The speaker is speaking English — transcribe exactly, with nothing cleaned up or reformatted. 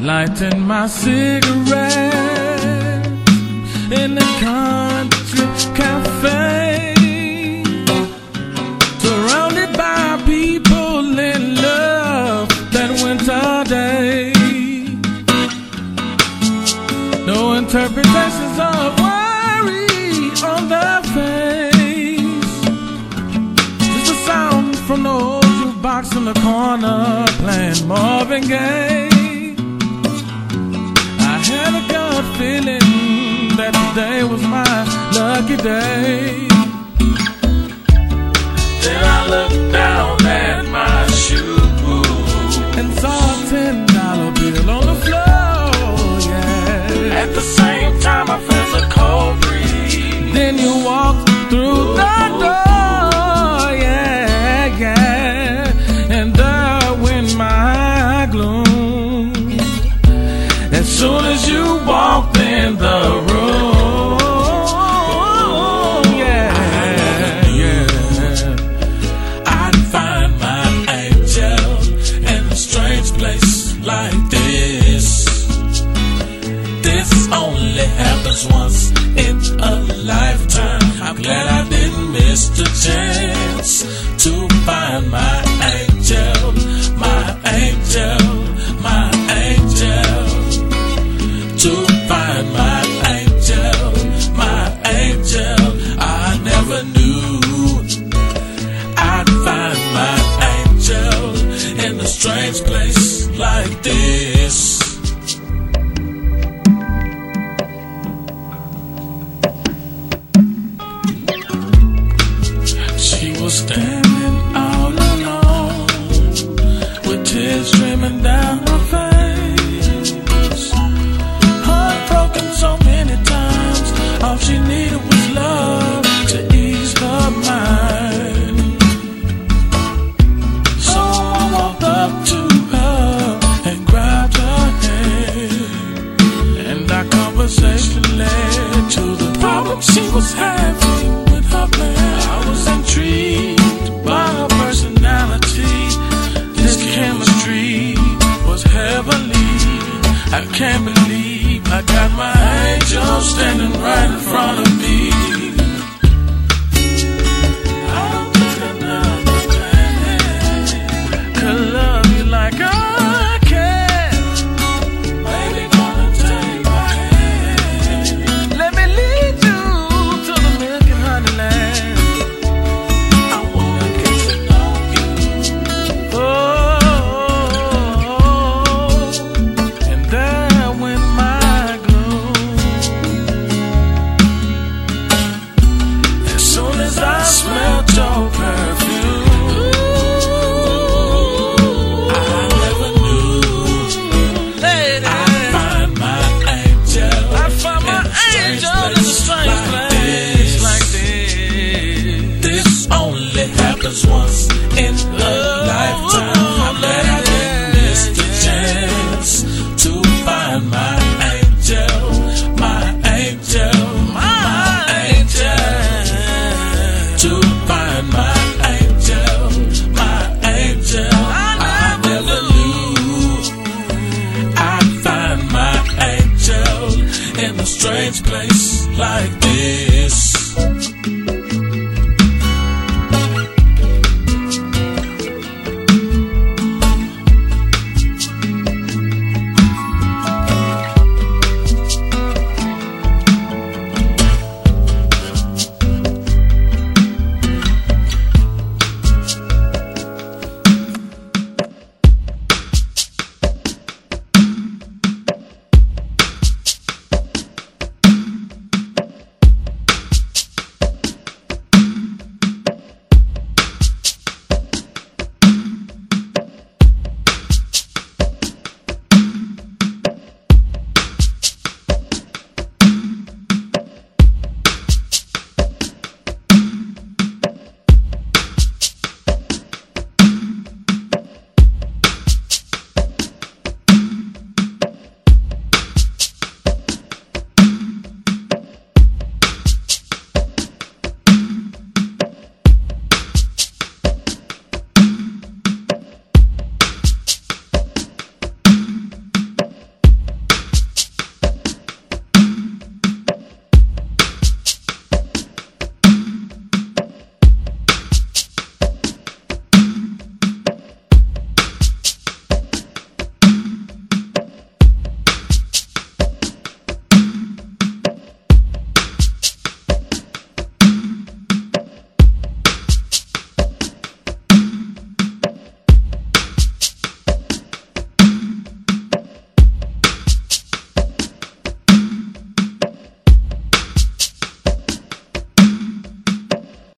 lighting my cigarette in the country cafe, surrounded by people in love that winter day. No interpretations of worry on their face, just a sound from the old jukebox in the corner playing Marvin Gaye. I had a gut feeling that today was my lucky day. Then I looked down at my shoe and saw a ten dollar bill on the floor, yeah. At the same time I felt a cold breeze. Then you walked through the door, yeah, yeah. And there went my gloom as soon as you walked in the room, yeah, yeah. I'd find my angel in a strange place like this. This only happens once in a lifetime. I'm glad I didn't miss the chance to find my angel, my angel, my angel. To find my angel, my angel. I never knew I'd find my angel in a strange place like this. She was standing all alone with tears streaming down her face, heartbroken so many times. All she needed was love to ease her mind. So I walked up to her and grabbed her hand, and our conversation led to the problem she was having with her plan. I was intrigued by her personality. This chemistry was heavenly. I can't believe I got my angel standing right in front of me.